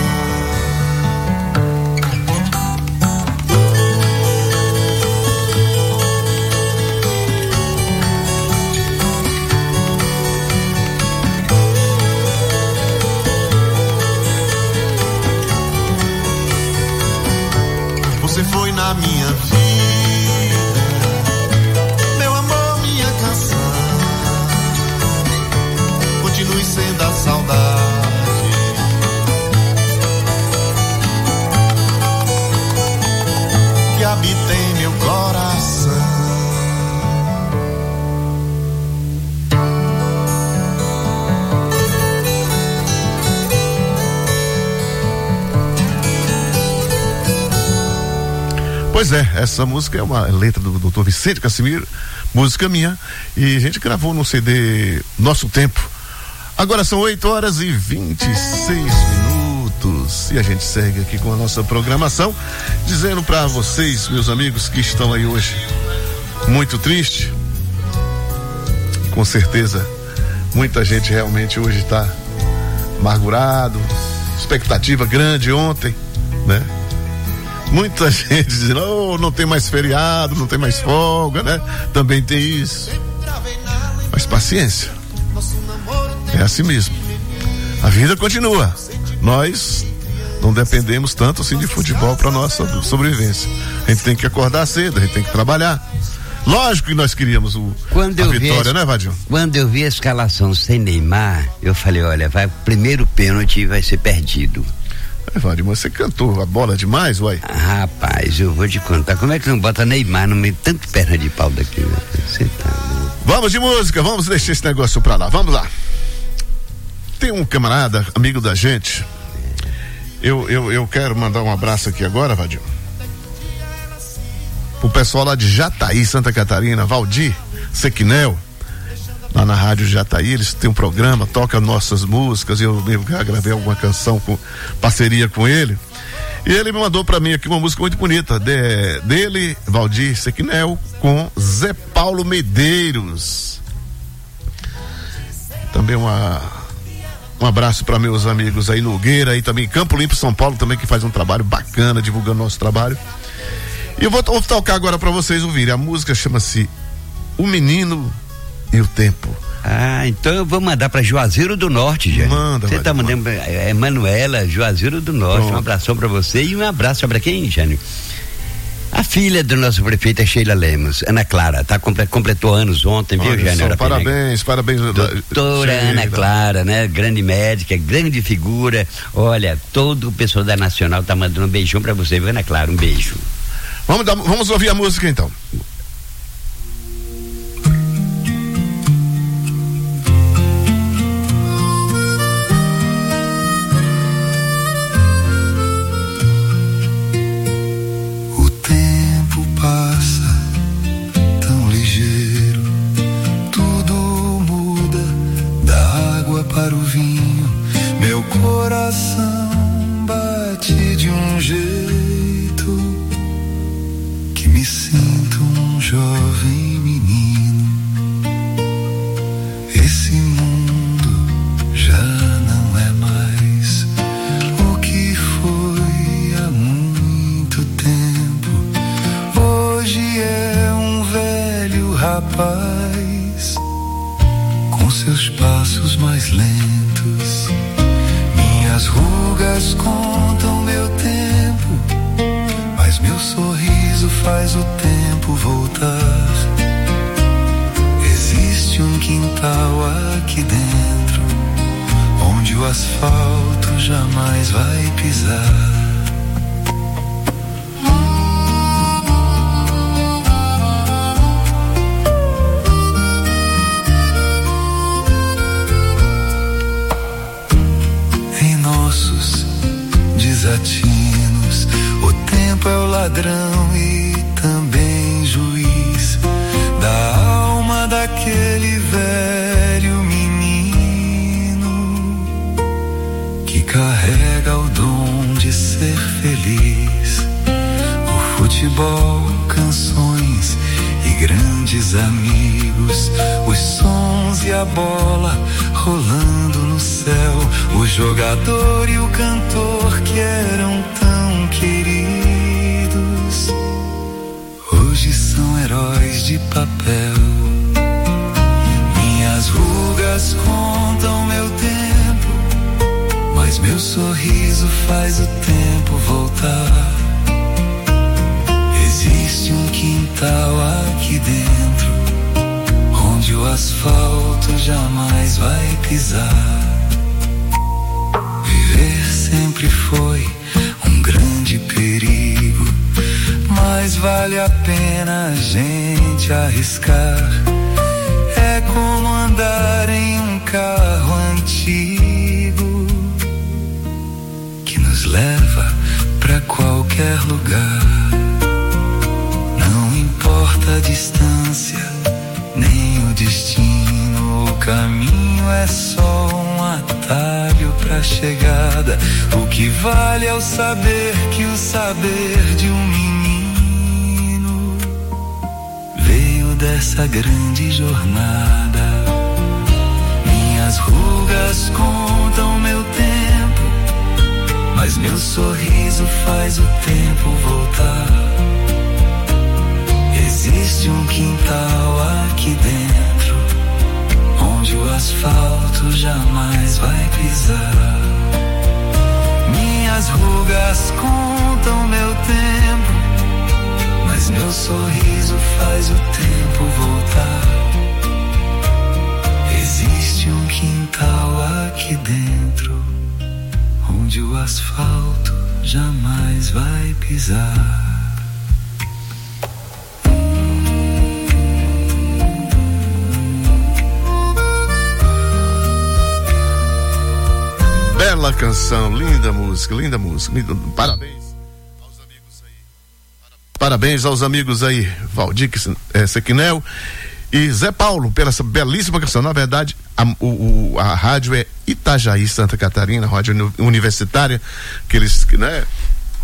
Você foi na minha vida, meu amor, minha canção. Continue sendo a saudade que habita em meu coração.
Pois é, essa música é uma letra do doutor Vicente Cassimiro, música minha, e a gente gravou no C D Nosso Tempo. Agora são oito horas e vinte e seis minutos e a gente segue aqui com a nossa programação, dizendo para vocês, meus amigos que estão aí hoje muito triste. Com certeza muita gente realmente hoje está amargurado, expectativa grande ontem, né? Muita gente dizendo, oh, não tem mais feriado, não tem mais folga, né? Também tem isso. Mas paciência. É assim mesmo. A vida continua. Nós não dependemos tanto assim de futebol para nossa sobrevivência. A gente tem que acordar cedo, a gente tem que trabalhar. Lógico que nós queríamos o,
quando
a
eu
vitória,
vi,
né, Vadinho?
Quando eu vi a escalação sem Neymar, eu falei, olha, vai, o primeiro pênalti vai ser perdido.
É, Vadir, mas você cantou a bola demais, uai.
Ah, rapaz, eu vou te contar. Como é que não bota Neymar no meio de tanto perna de pau daqui? Você tá louco.
Vamos de música, vamos deixar esse negócio pra lá. Vamos lá. Tem um camarada, amigo da gente. Eu, eu, eu quero mandar um abraço aqui agora, Vadir. Pro pessoal lá de Jataí, Santa Catarina, Valdir Sequinel. Lá na Rádio Jataí, eles têm um programa, toca nossas músicas, eu mesmo gravei alguma canção com parceria com ele, E ele me mandou pra mim aqui uma música muito bonita de, dele, Valdir Sequinel, com Zé Paulo Medeiros. Também uma, um abraço para meus amigos aí Nogueira, aí também Campo Limpo, São Paulo, também, que faz um trabalho bacana divulgando nosso trabalho. E eu vou, vou tocar agora para vocês ouvirem. A música chama-se O Menino e o Tempo.
Ah, então eu vou mandar pra Juazeiro do Norte, gente.
Manda,
Você tá mandando, é Manuela, Juazeiro do Norte. Pronto. Um abração pra você e um abraço pra quem, Jânio? A filha do nosso prefeito é Sheila Lemos, Ana Clara, tá? Completou anos ontem, viu, Jânio?
Parabéns, parabéns.
Doutora Ana Clara, né? Grande médica, grande figura. Olha, todo o pessoal da Nacional tá mandando um beijão pra você, viu, Ana Clara? Um beijo.
Vamos, dar, vamos ouvir a música então.
Para o vinho, meu coração bate de um jeito que me sinto um jovem menino. Esse mundo já não é mais o que foi há muito tempo. Hoje é um velho rapaz com seus passos mais lentos. Minhas rugas contam meu tempo, mas meu sorriso faz o tempo voltar. Existe um quintal aqui dentro, onde o asfalto jamais vai pisar. Desatinos, o tempo é o ladrão e também juiz da alma daquele velho menino que carrega o dom de ser feliz. O futebol, canções e grandes amigos, os sons e a bola rolando no céu, o jogador e o cantor que eram tão queridos, hoje são heróis de papel. Minhas rugas contam meu tempo, mas meu sorriso faz o tempo voltar. Existe um quintal aqui dentro, onde o asfalto jamais vai pisar. Viver sempre foi um grande perigo, mas vale a pena a gente arriscar. É como andar em um carro antigo que nos leva pra qualquer lugar. Não importa a distância, nem o destino, o caminho é só um atalho pra chegada. O que vale é o saber que o saber de um menino veio dessa grande jornada. Minhas rugas contam meu tempo, mas meu sorriso faz o tempo voltar. Existe um quintal aqui dentro, onde o asfalto jamais vai pisar. Minhas rugas contam meu tempo, mas meu sorriso faz o tempo voltar. Existe um quintal aqui dentro, onde o asfalto jamais vai pisar.
Bela canção, linda música, linda música. Linda, parabéns aos amigos aí. Parabéns aos amigos aí, Valdir é, Sequinel e Zé Paulo, pela essa belíssima canção. Na verdade, a, o, o, a rádio é Itajaí, Santa Catarina, rádio universitária, que eles, né,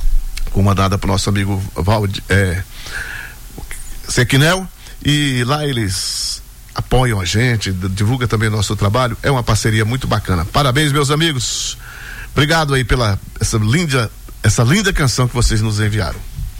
comandada por nosso amigo Valdir, é, Sequinel, e lá eles apoiam a gente, divulga também o nosso trabalho, é uma parceria muito bacana. Parabéns, meus amigos, obrigado aí pela essa linda, essa linda canção que vocês nos enviaram.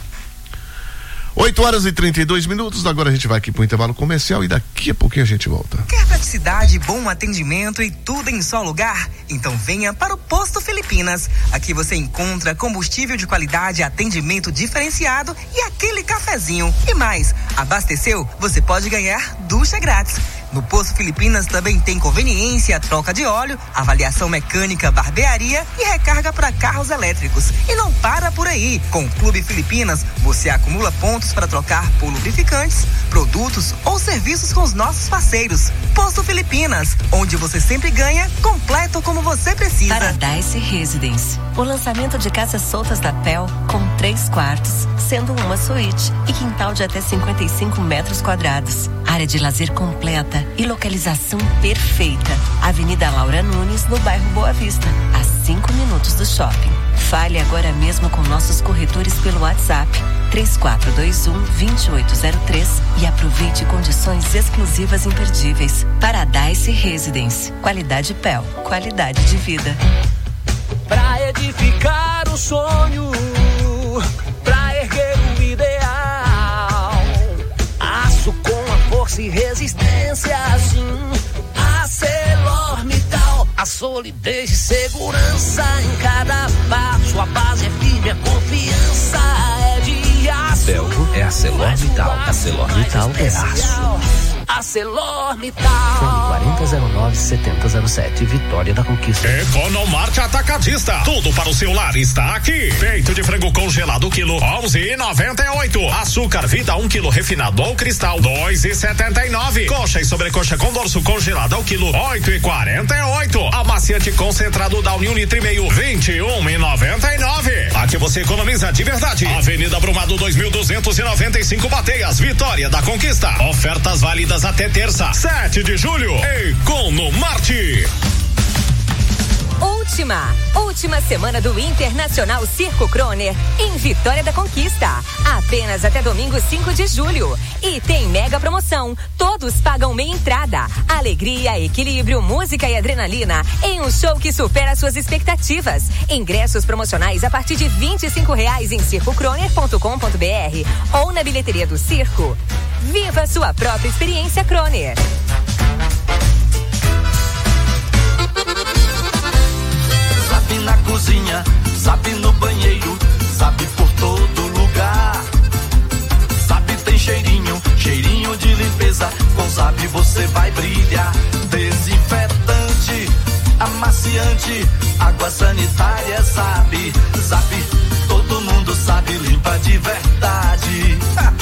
oito horas e trinta e dois minutos, agora a gente vai aqui pro intervalo comercial e daqui a pouquinho a gente volta.
Quer praticidade, bom atendimento e tudo em só lugar? Então venha para o Posto Filipinas. Aqui você encontra combustível de qualidade, atendimento diferenciado e aquele cafezinho. E mais, abasteceu? Você pode ganhar ducha grátis. No Posto Filipinas também tem conveniência, troca de óleo, avaliação mecânica, barbearia e recarga para carros elétricos. E não para por aí. Com o Clube Filipinas, você acumula pontos para trocar por lubrificantes, produtos ou serviços com os nossos parceiros. Posto Filipinas, onde você sempre ganha, completo como você precisa.
Paradise Residence, o lançamento de casas soltas da P E L com três quartos, sendo uma suíte e quintal de até cinquenta e cinco metros quadrados. Área de lazer completa e localização perfeita. Avenida Laura Nunes, no bairro Boa Vista, a cinco minutos do shopping. Fale agora mesmo com nossos corretores pelo WhatsApp três quatro dois um, dois oito zero três e aproveite condições exclusivas imperdíveis. Paradise Residence, qualidade P E L, qualidade de vida.
Pra edificar o sonho, pra erguer o ideal, aço com a força e resistência, assim, ArcelorMittal, a solidez e segurança em cada passo, a base é firme, a confiança é de aço.
Belgo é ArcelorMittal, ArcelorMittal é aço.
ArcelorMittal.
Fone quarenta zero nove, setenta zero sete, Vitória da Conquista.
Economarte Atacadista, tudo para o seu lar está aqui. Peito de frango congelado quilo onze e noventa e oito. Açúcar Vida um quilo refinado ou cristal dois e setenta e nove. Coxa e sobrecoxa com dorso congelado ao quilo oito e quarenta e oito. Amaciante concentrado Downy um litro e meio vinte e um e noventa e nove. Aqui você economiza de verdade. Avenida Brumado dois mil duzentos e noventa e cinco, Bateias, Vitória da Conquista. Ofertas válidas até terça, sete de julho. Economarte.
Última, última semana do Internacional Circo Croner em Vitória da Conquista. Apenas até domingo cinco de julho. E tem mega promoção. Todos pagam meia entrada. Alegria, equilíbrio, música e adrenalina em um show que supera suas expectativas. Ingressos promocionais a partir de vinte e cinco reais em circo croner ponto com ponto br ou na bilheteria do circo. Viva sua própria experiência Croner.
Zap na cozinha, Zap no banheiro, Zap por todo lugar. Zap tem cheirinho, cheirinho de limpeza. Com Zap você vai brilhar. Desinfetante, amaciante, água sanitária, Zap. Zap, todo mundo sabe, limpa de verdade.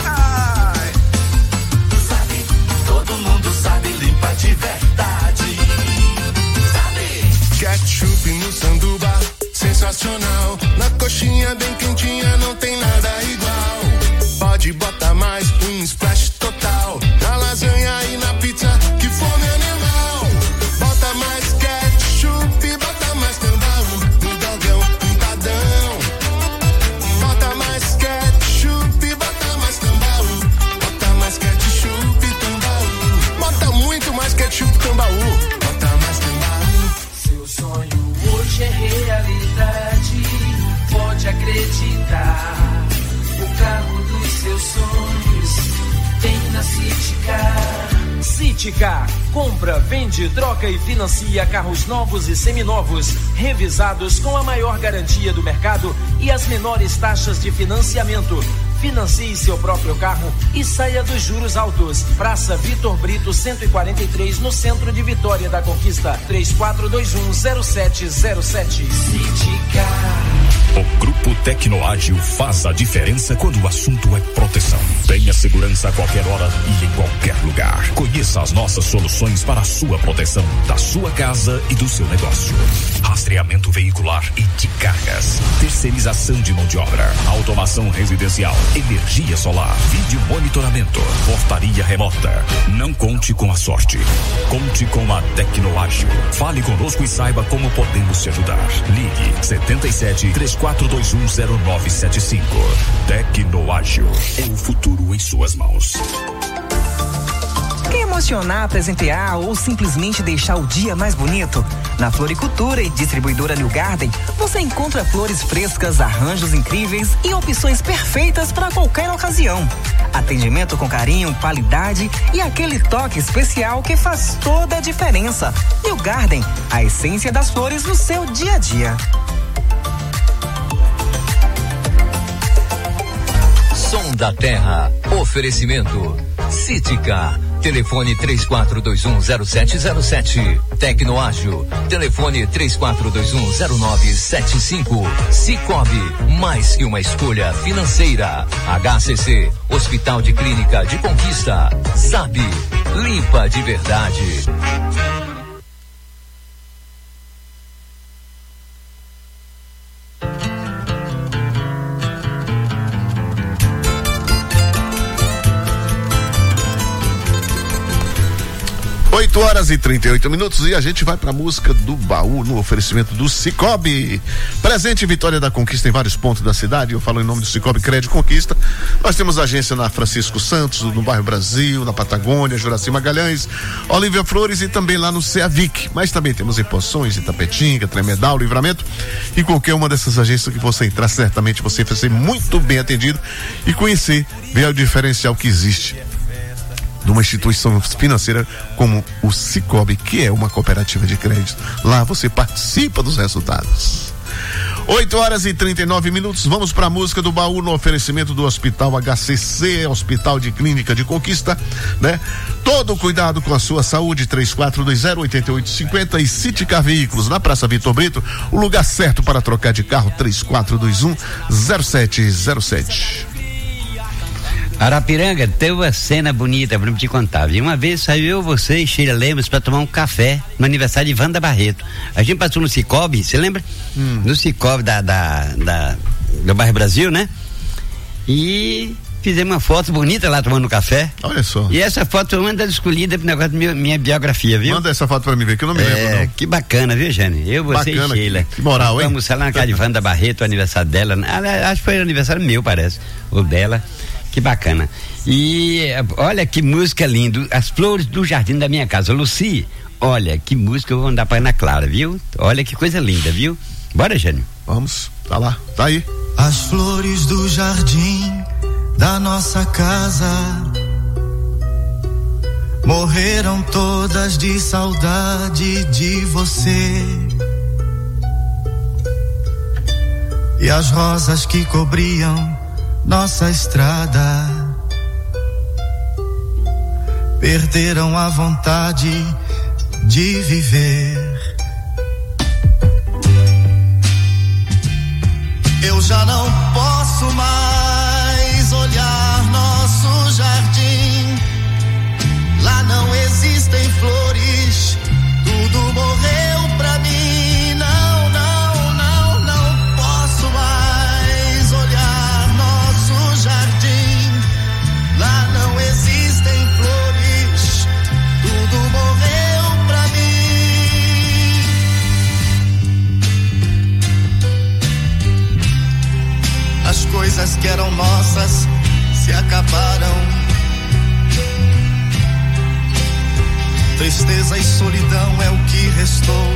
Zap, todo mundo sabe, limpa de verdade.
Ketchup no sanduba, sensacional. Na coxinha bem quentinha, não tem nada igual. Pode botar mais um splash total. Na lasanha e na pizza, que fome animal. Bota mais ketchup, bota mais tambaú. No dogão, empadão. Bota mais ketchup, bota mais tambaú. Bota mais ketchup, tambaú. Bota muito mais ketchup, tambaú. Bota mais tambaú.
Seu sonho hoje é realidade, pode acreditar. O carro dos seus sonhos tem na Citicar. Citicar, compra, vende, troca e financia carros novos e seminovos, revisados com a maior garantia do mercado e as menores taxas de financiamento. Financie seu próprio carro e saia dos juros altos. Praça Vitor Brito cento e quarenta e três, no centro de Vitória da Conquista. três quatro dois um, zero sete zero sete. Citicar.
O Grupo Tecnoágil faz a diferença quando o assunto é proteção. Tenha segurança a qualquer hora e em qualquer lugar. Conheça as nossas soluções para a sua proteção, da sua casa e do seu negócio. rastreamento veicular e de cargas, terceirização de mão de obra, automação residencial, energia solar, vídeo monitoramento, portaria remota. Não conte com a sorte, conte com a Tecnoágil. Fale conosco e saiba como podemos te ajudar. Ligue setenta e sete, três quatro dois um, zero nove sete cinco. Tecnoágil, é o futuro em suas mãos.
Quer emocionar, presentear ou simplesmente deixar o dia mais bonito? Na Floricultura e Distribuidora New Garden, você encontra flores frescas, arranjos incríveis e opções perfeitas para qualquer ocasião. Atendimento com carinho, qualidade e aquele toque especial que faz toda a diferença. New Garden, a essência das flores no seu dia a dia.
Som da Terra. Oferecimento Cítica. Telefone três quatro dois um, zero sete zero sete. Tecnoágil. Telefone três quatro dois um, zero nove sete cinco. Cicobi. Mais que uma escolha financeira. H C C. Hospital de Clínica de Conquista. Sabe. Limpa de verdade.
oito horas e trinta e oito minutos e a gente vai pra música do baú no oferecimento do Cicobi. Presente em Vitória da Conquista em vários pontos da cidade. Eu falo em nome do Cicobi Crédito Conquista. Nós temos agência na Francisco Santos, no bairro Brasil, na Patagônia, Juraci Magalhães, Olívia Flores e também lá no Ceavic. Mas também temos em Poções, Itapetinga, Tremedal, Livramento e qualquer uma dessas agências que você entrar, certamente você vai ser muito bem atendido e conhecer, ver o diferencial que existe de uma instituição financeira como o Cicobi, que é uma cooperativa de crédito. Lá você participa dos resultados. oito horas e trinta e nove minutos. Vamos para a música do baú no oferecimento do Hospital H C C, Hospital de Clínica de Conquista, né? Todo cuidado com a sua saúde. Três quatro dois zero, oito oito cinco zero e Citicar Veículos na Praça Vitor Brito, o lugar certo para trocar de carro. Três quatro dois um, zero sete zero sete.
Arapiranga, tem uma cena bonita pra te contar, viu? Uma vez saiu eu, você e Sheila Lemos pra tomar um café no aniversário de Wanda Barreto. A gente passou no Cicobi, você lembra? Hum. No Cicobi da, da, da, do bairro Brasil, né? E fizemos uma foto bonita lá tomando café.
Olha só.
E essa foto é uma das escolhidas pro negócio da minha, minha biografia, viu?
Manda essa foto pra mim ver, que eu não me
é,
lembro, não.
Que bacana, viu, Jane? Eu, você
bacana,
e Sheila.
Que, que moral, hein?
Vamos lá na casa de Wanda Barreto, o aniversário dela. Acho que foi o aniversário meu, parece. O dela. Que bacana. E olha que música linda. As flores do jardim da minha casa. Luci, olha que música eu vou mandar pra Ana Clara, viu? Olha que coisa linda, viu? Bora, Jânio?
Vamos, tá lá, tá aí.
As flores do jardim da nossa casa morreram todas de saudade de você. E as rosas que cobriam nossa estrada perderam a vontade de viver. Eu já não posso mais olhar nosso jardim. Lá não existem flores, tudo morreu pra mim. Não, não, não, não posso mais olhar nosso jardim. Lá não existem flores, tudo morreu pra mim. As coisas que eram nossas se acabaram. Tristeza e solidão é o que restou.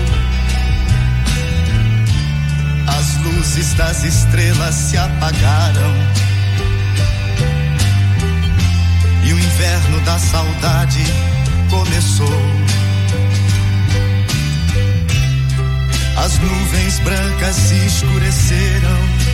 As luzes das estrelas se apagaram. E o inverno da saudade começou. As nuvens brancas se escureceram.